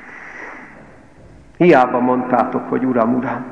Hiába mondtátok, hogy Uram, Uram.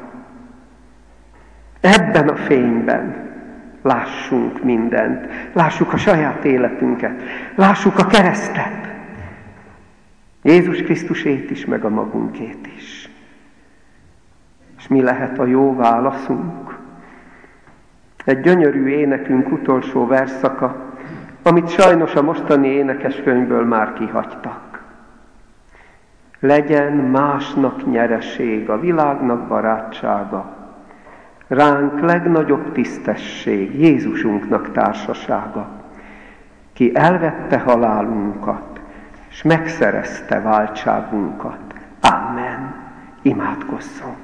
Ebben a fényben lássunk mindent, lássuk a saját életünket, lássuk a keresztet. Jézus Krisztusét is, meg a magunkét is. És mi lehet a jó válaszunk? Egy gyönyörű énekünk utolsó verszaka, amit sajnos a mostani énekeskönyvből már kihagytak. Legyen másnak nyereség, a világnak barátsága, ránk legnagyobb tisztesség, Jézusunknak társasága, ki elvette halálunkat, és megszerezte váltságunkat. Amen. Imádkozzunk.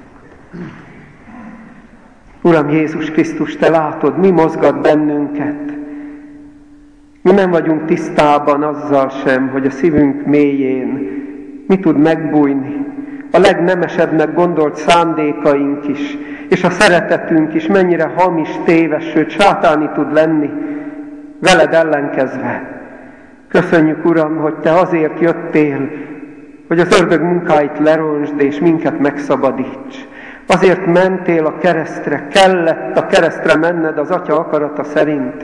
Uram Jézus Krisztus, Te látod, mi mozgat bennünket. Mi nem vagyunk tisztában azzal sem, hogy a szívünk mélyén mi tud megbújni. A legnemesebbnek gondolt szándékaink is, és a szeretetünk is mennyire hamis, téves, sőt sátáni tud lenni, veled ellenkezve. Köszönjük, Uram, hogy Te azért jöttél, hogy az ördög munkáit leronsd, és minket megszabadíts. Azért mentél a keresztre, kellett a keresztre menned az Atya akarata szerint.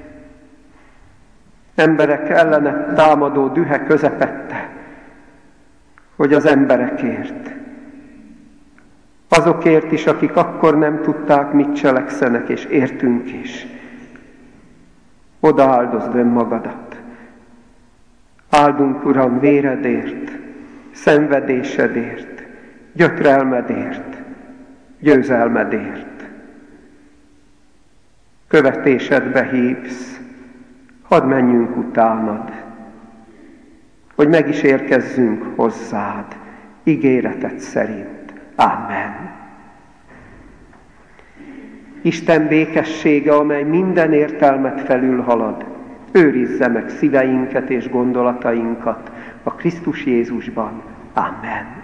Emberek ellene támadó dühe közepette, hogy az emberekért, azokért is, akik akkor nem tudták, mit cselekszenek, és értünk is. Odaáldozd önmagadat. Áldunk, Uram, véredért, szenvedésedért, gyötrelmedért, győzelmedért. Követésedbe hívsz, hadd menjünk utánad, hogy meg is érkezzünk hozzád, ígéreted szerint. Amen. Isten békessége, amely minden értelmet felülhalad, őrizze meg szíveinket és gondolatainkat a Krisztus Jézusban. Amen.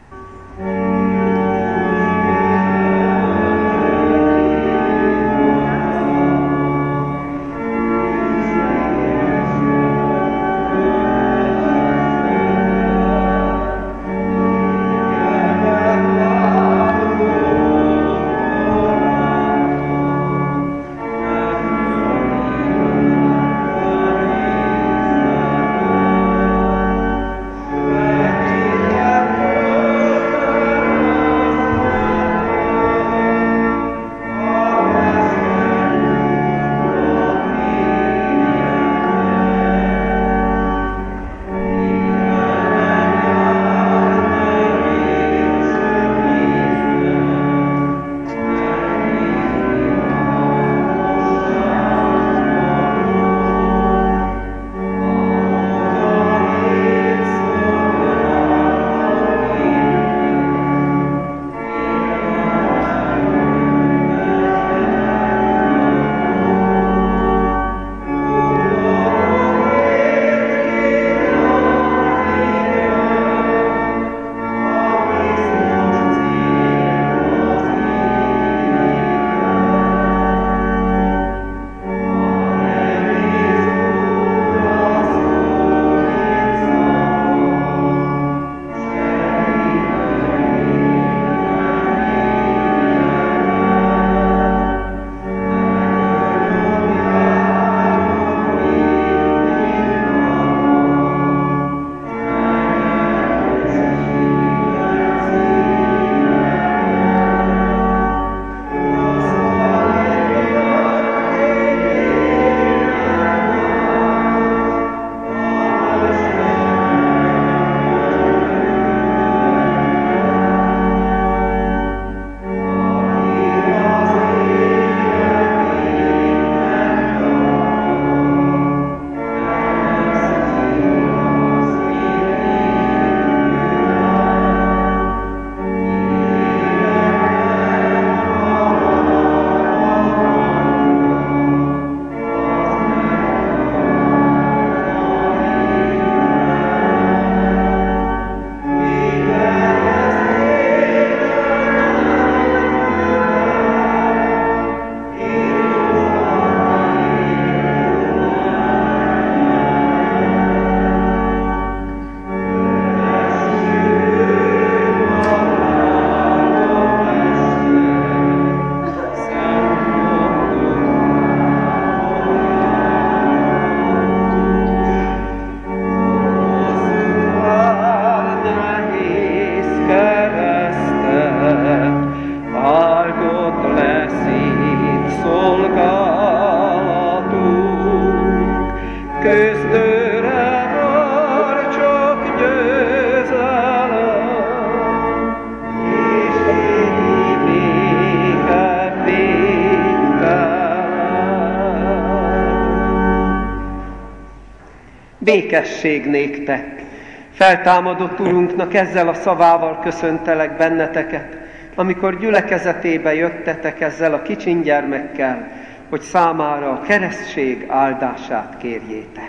Békesség néktek! Feltámadott Urunknak ezzel a szavával köszöntelek benneteket, amikor gyülekezetébe jöttetek ezzel a kicsin gyermekkel, hogy számára a keresztség áldását kérjétek.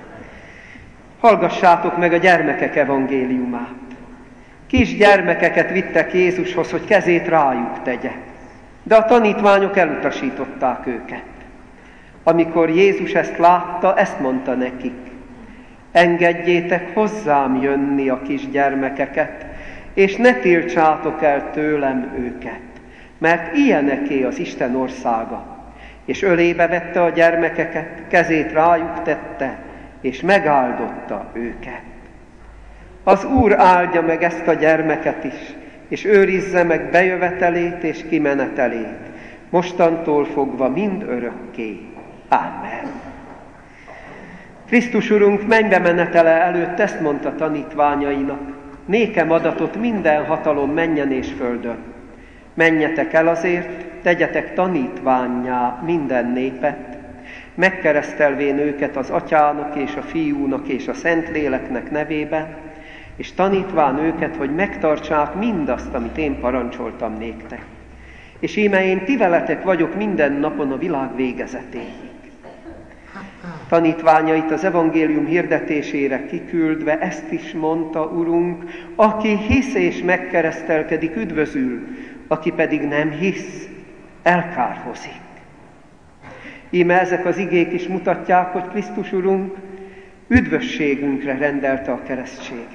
Hallgassátok meg a gyermekek evangéliumát. Kis gyermekeket vittek Jézushoz, hogy kezét rájuk tegye, de a tanítványok elutasították őket. Amikor Jézus ezt látta, ezt mondta nekik: engedjétek hozzám jönni a kis gyermekeket, és ne tiltsátok el tőlem őket, mert ilyeneké az Isten országa. És ölébe vette a gyermekeket, kezét rájuk tette, és megáldotta őket. Az Úr áldja meg ezt a gyermeket is, és őrizze meg bejövetelét és kimenetelét, mostantól fogva mind örökké. Amen. Krisztus Urunk mennybe menetele előtt ezt mondta tanítványainak: nékem adatot minden hatalom mennyen és földön. Menjetek el azért, tegyetek tanítvánnyá minden népet, megkeresztelvén őket az Atyának és a Fiúnak és a Szentléleknek nevében, és tanítván őket, hogy megtartsák mindazt, amit én parancsoltam néktek. És íme én ti veletek vagyok minden napon a világ végezetéig. Tanítványait az evangélium hirdetésére kiküldve ezt is mondta Urunk: aki hisz és megkeresztelkedik, üdvözül, aki pedig nem hisz, elkárhozik. Íme ezek az igék is mutatják, hogy Krisztus Urunk üdvösségünkre rendelte a keresztséget.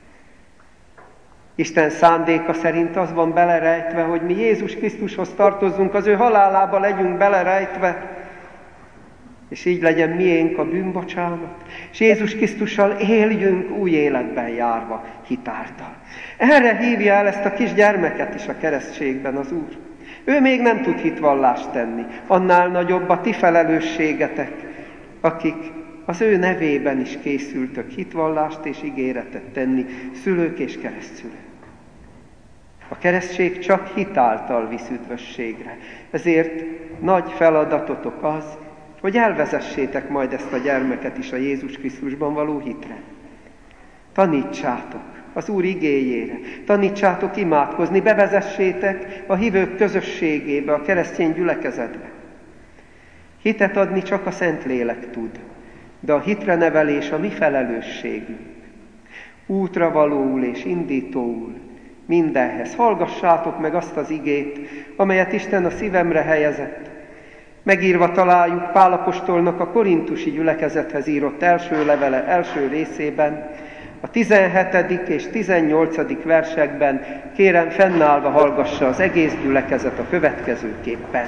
Isten szándéka szerint az van belerejtve, hogy mi Jézus Krisztushoz tartozzunk, az ő halálába legyünk belerejtve, és így legyen miénk a bűnbocsánat, és Jézus Krisztussal éljünk új életben járva hitáltal. Erre hívja el ezt a kis gyermeket is a keresztségben az Úr. Ő még nem tud hitvallást tenni, annál nagyobb a ti felelősségetek, akik az ő nevében is készültök hitvallást és ígéretet tenni, szülők és keresztszülők. A keresztség csak hitáltal visz üdvösségre, ezért nagy feladatotok az, hogy elvezessétek majd ezt a gyermeket is a Jézus Krisztusban való hitre. Tanítsátok az Úr igéjére, tanítsátok imádkozni, bevezessétek a hívők közösségébe, a keresztény gyülekezetbe. Hitet adni csak a Szentlélek tud, de a hitre nevelés a mi felelősségünk. Útra valóul és indítóul mindenhez. Hallgassátok meg azt az igét, amelyet Isten a szívemre helyezett. Megírva találjuk Pál apostolnak a korintusi gyülekezethez írott első levele első részében, a 17. és 18. versekben. Kérem, fennállva hallgassa az egész gyülekezet a következőképpen.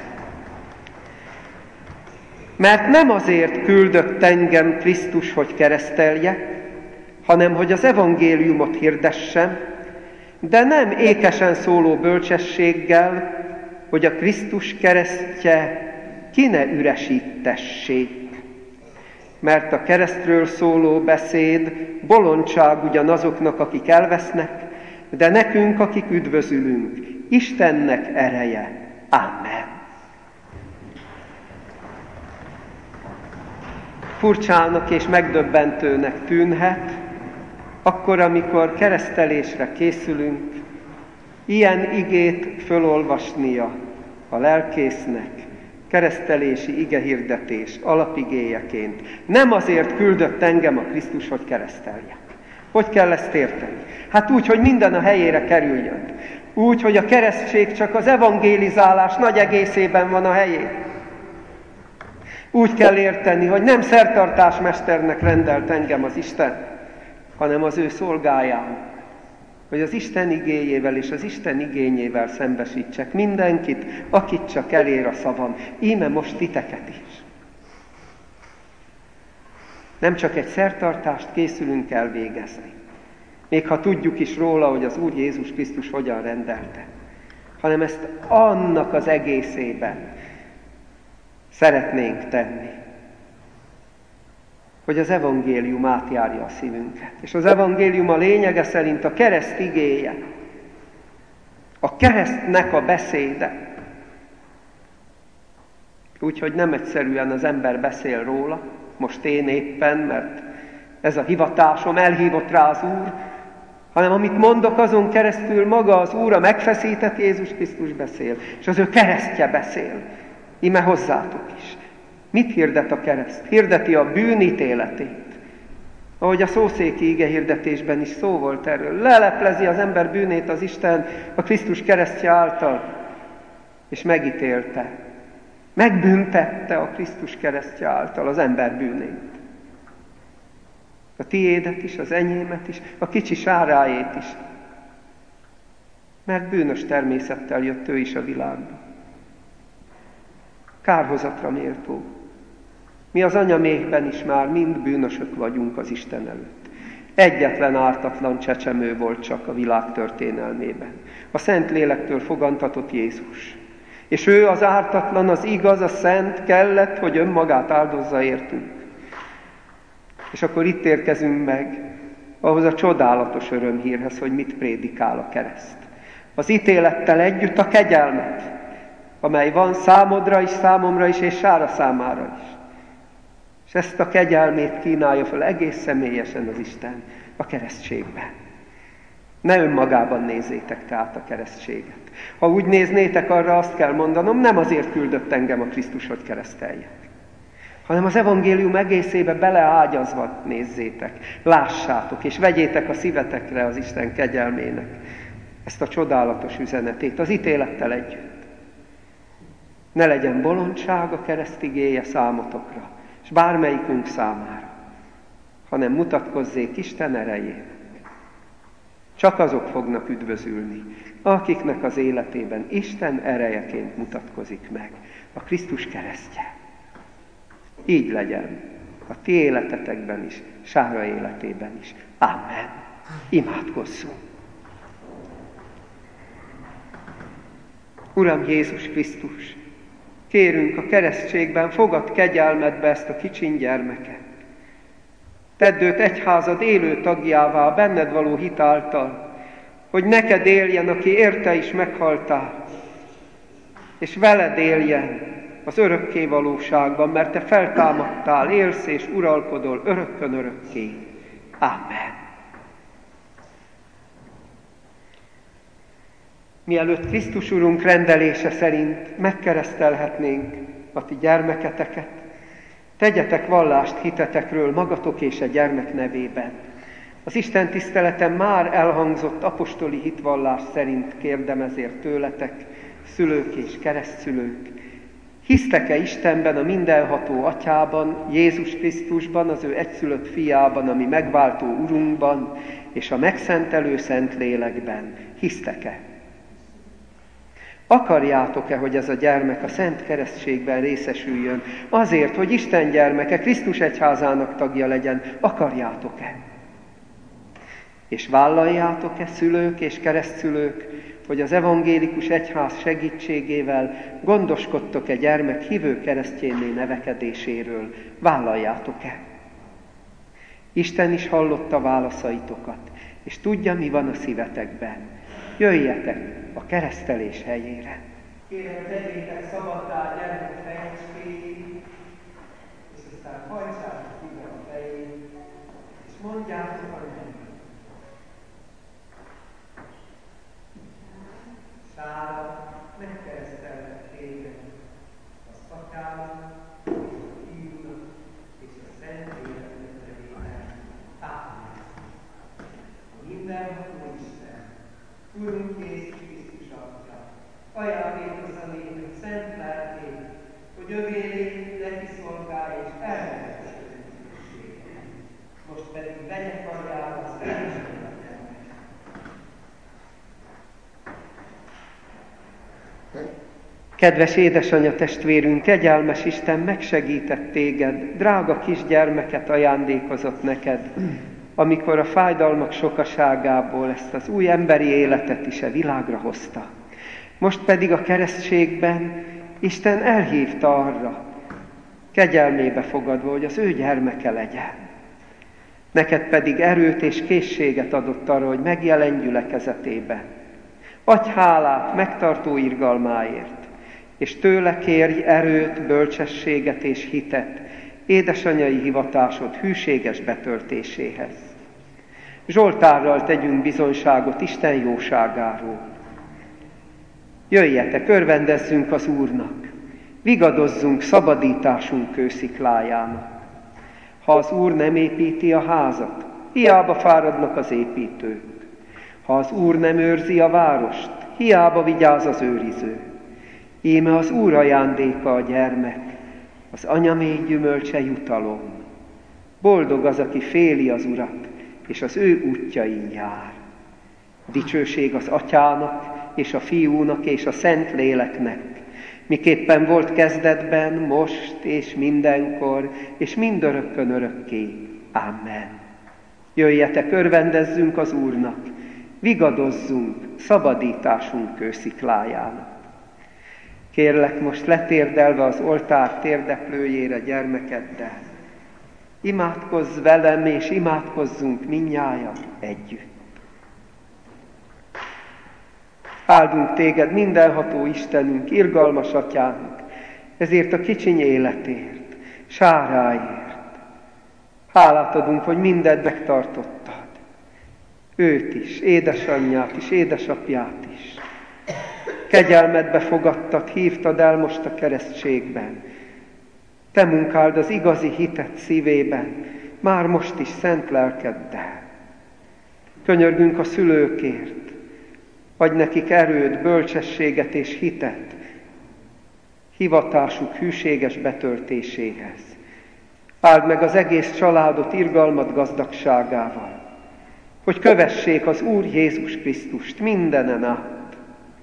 Mert nem azért küldött engem Krisztus, hogy kereszteljek, hanem hogy az evangéliumot hirdessem, de nem ékesen szóló bölcsességgel, hogy a Krisztus keresztje ki ne üresítessék. Mert a keresztről szóló beszéd bolondság ugyanazoknak, akik elvesznek, de nekünk, akik üdvözülünk, Istennek ereje. Amen. Furcsának és megdöbbentőnek tűnhet, akkor, amikor keresztelésre készülünk, ilyen igét fölolvasnia a lelkésznek, keresztelési igehirdetés alapigéjeként. Nem azért küldött engem a Krisztus, hogy kereszteljek. Hogy kell ezt érteni? Hát úgy, hogy minden a helyére kerüljön. Úgy, hogy a keresztség csak az evangélizálás nagy egészében van a helyén. Úgy kell érteni, hogy nem szertartásmesternek rendelt engem az Isten, hanem az ő szolgájának, hogy az Isten igéjével és az Isten igényével szembesítsek mindenkit, akit csak elér a szavam. Íme most titeket is. Nem csak egy szertartást készülünk elvégezni, még ha tudjuk is róla, hogy az Úr Jézus Krisztus hogyan rendelte, hanem ezt annak az egészében szeretnénk tenni, hogy az evangélium átjárja a szívünket. És az evangélium a lényege szerint a kereszt igéje, a keresztnek a beszéde. Úgyhogy nem egyszerűen az ember beszél róla, most én éppen, mert ez a hivatásom, elhívott rá az Úr, hanem amit mondok, azon keresztül maga az Úr, a megfeszített Jézus Krisztus beszél, és az ő keresztje beszél. Íme hozzátok is. Mit hirdet a kereszt? Hirdeti a bűnítéletét. Ahogy a szószéki igehirdetésben is szó volt erről. Leleplezi az ember bűnét az Isten a Krisztus keresztje által, és megítélte. Megbüntette a Krisztus keresztje által az ember bűnét. A tiédet is, az enyémet is, a kicsi sárájét is. Mert bűnös természettel jött ő is a világba. Kárhozatra méltó. Mi az anyaméhben is már mind bűnösök vagyunk az Isten előtt. Egyetlen ártatlan csecsemő volt csak a világ történelmében. A Szentlélektől fogantatott Jézus. És ő az ártatlan, az igaz, a szent kellett, hogy önmagát áldozza értünk. És akkor itt érkezünk meg ahhoz a csodálatos örömhírhez, hogy mit prédikál a kereszt. Az ítélettel együtt a kegyelmet, amely van számodra is, számomra is, és Sára számára is. És ezt a kegyelmét kínálja fel egész személyesen az Isten a keresztségben. Ne önmagában nézzétek tehát a keresztséget. Ha úgy néznétek, arra azt kell mondanom, nem azért küldött engem a Krisztus, hogy kereszteljek, hanem az evangélium egészébe beleágyazva nézzétek, lássátok, és vegyétek a szívetekre az Isten kegyelmének ezt a csodálatos üzenetét, az ítélettel együtt. Ne legyen bolondság a kereszt igéje számotokra, és bármelyikünk számára, hanem mutatkozzék Isten erejének. Csak azok fognak üdvözülni, akiknek az életében Isten erejeként mutatkozik meg a Krisztus keresztje. Így legyen a ti életetekben is, Sára életében is. Amen. Imádkozzunk. Uram Jézus Krisztus, kérünk a keresztségben, fogadd kegyelmedbe ezt a kicsin gyermeket. Tedd őt egyházad élő tagjává, benned való hit által, hogy neked éljen, aki érte is meghaltál, és veled éljen az örökké valóságban, mert te feltámadtál, élsz és uralkodol örökkön örökké. Amen. Mielőtt Krisztus Urunk rendelése szerint megkeresztelhetnénk a ti gyermeketeket, tegyetek vallást hitetekről magatok és a gyermek nevében. Az Isten tiszteleten már elhangzott apostoli hitvallás szerint kérdem ezért tőletek, szülők és keresztszülők. Hisztek-e Istenben, a mindenható Atyában, Jézus Krisztusban, az ő egyszülött fiában, ami megváltó Urunkban, és a megszentelő Szentlélekben? Hisztek-e? Akarjátok-e, hogy ez a gyermek a szent keresztségben részesüljön, azért, hogy Isten gyermeke, Krisztus egyházának tagja legyen? Akarjátok-e? És vállaljátok-e, szülők és keresztszülők, hogy az evangélikus egyház segítségével gondoskodtok-e gyermek hívő keresztjénné nevekedéséről? Vállaljátok-e? Isten is hallotta válaszaitokat, és tudja, mi van a szívetekben. Jöjjetek a keresztelés helyére. Kérem, tegyétek szabaddá gyermek fejecskéjét, és aztán hajtsátok ki a fejét, és mondjátok a nevet. Sára, megkeresztellek téged az Atyának, és a Fiúnak, és a Szentléleknek nevében. Ámen. Mindenható Isten, Urunk Jézus Krisztus Atya, ajándékozza nékünk szent lelkét, hogy övélék neki szolgálj és elvezesse közösséget. Most pedig vegye karjára az Istennek. Kedves édesanyja testvérünk, kegyelmes Isten megsegített téged, drága kisgyermeket ajándékozott neked, amikor a fájdalmak sokaságából ezt az új emberi életet is a világra hozta. Most pedig a keresztségben Isten elhívta arra, kegyelmébe fogadva, hogy az ő gyermeke legyen. Neked pedig erőt és készséget adott arra, hogy megjelenj gyülekezetében. Adj hálát megtartó irgalmáért, és tőle kérj erőt, bölcsességet és hitet édesanyai hivatásod hűséges betöltéséhez. Zsoltárral tegyünk bizonyságot Isten jóságáról. Jöjjetek, örvendezzünk az Úrnak, vigadozzunk szabadításunk kősziklájának. Ha az Úr nem építi a házat, hiába fáradnak az építők. Ha az Úr nem őrzi a várost, hiába vigyáz az őriző. Íme az Úr ajándéka a gyermek, az anya mély gyümölcse jutalom. Boldog az, aki féli az Urat, és az ő útjain jár. Dicsőség az Atyának, és a Fiúnak, és a Szentléleknek, miképpen volt kezdetben, most, és mindenkor, és mindörökkön örökké. Amen. Jöjjetek, örvendezzünk az Úrnak, vigadozzunk szabadításunk kősziklájának. Kérlek most letérdelve az oltár térdeplőjére gyermekeddel, imádkozz velem, és imádkozzunk mindnyájan együtt. Áldunk téged, mindenható Istenünk, irgalmas atyánk, ezért a kicsiny életért, Sáráért. Hálát adunk, hogy mindent megtartottad. Őt is, édesanyját is, édesapját is. Kegyelmedbe fogadtad, hívtad el most a keresztségben. Te munkáld az igazi hitet szívében, már most is szent lelkeddel. Könyörgünk a szülőkért, adj nekik erőt, bölcsességet és hitet, hivatásuk hűséges betöltéséhez. Áld meg az egész családot irgalmad gazdagságával, hogy kövessék az Úr Jézus Krisztust mindenen át.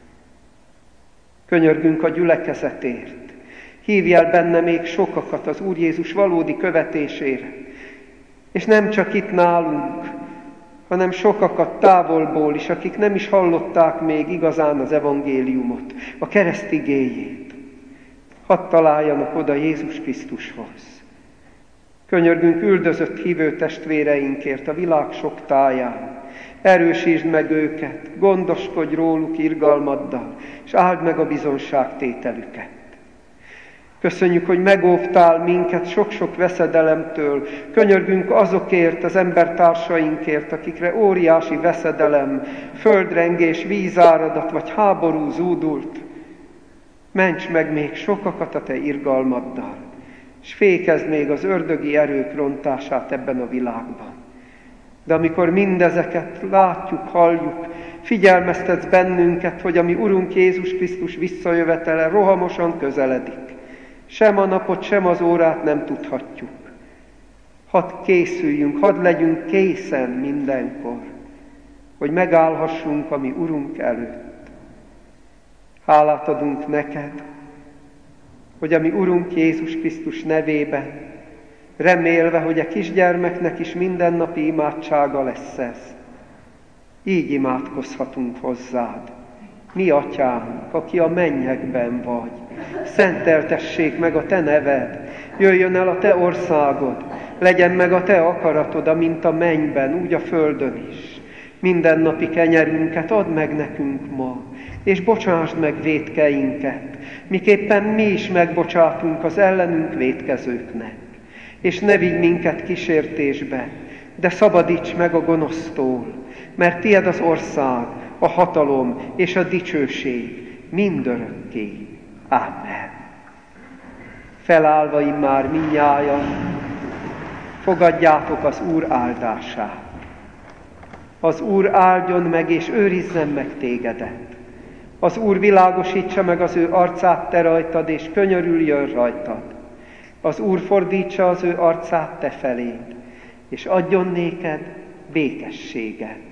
Könyörgünk a gyülekezetért, hívj el benne még sokakat az Úr Jézus valódi követésére, és nem csak itt nálunk, hanem sokakat távolból is, akik nem is hallották még igazán az evangéliumot, a kereszt igéjét. Hadd találjanak oda Jézus Krisztushoz. Könyörgünk üldözött hívő testvéreinkért a világ sok táján. Erősítsd meg őket, gondoskodj róluk irgalmaddal, és áld meg a bizonságtételüket. Köszönjük, hogy megóvtál minket sok-sok veszedelemtől. Könyörgünk azokért, az embertársainkért, akikre óriási veszedelem, földrengés, vízáradat vagy háború zúdult. Ments meg még sokakat a te irgalmaddal, és fékezd még az ördögi erők rontását ebben a világban. De amikor mindezeket látjuk, halljuk, figyelmeztetsz bennünket, hogy a mi Urunk Jézus Krisztus visszajövetele rohamosan közeledik. Sem a napot, sem az órát nem tudhatjuk. Hadd készüljünk, hadd legyünk készen mindenkor, hogy megállhassunk a mi Urunk előtt. Hálát adunk neked, hogy a mi Urunk Jézus Krisztus nevében, remélve, hogy a kisgyermeknek is mindennapi imádsága lesz ez, így imádkozhatunk hozzád. Mi atyánk, aki a mennyekben vagy, szenteltessék meg a te neved, jöjjön el a te országod, legyen meg a te akaratod, amint a mennyben, úgy a földön is. Mindennapi kenyerünket add meg nekünk ma, és bocsásd meg vétkeinket, miképpen mi is megbocsátunk az ellenünk vétkezőknek. És ne vigy minket kísértésbe, de szabadíts meg a gonosztól, mert tied az ország, a hatalom és a dicsőség mindörökké. Amen. Felállva immár mindnyájan, fogadjátok az Úr áldását. Az Úr áldjon meg és őrizzen meg tégedet. Az Úr világosítsa meg az ő arcát te rajtad, és könyörüljön rajtad. Az Úr fordítsa az ő arcát te feléd, és adjon néked békességet.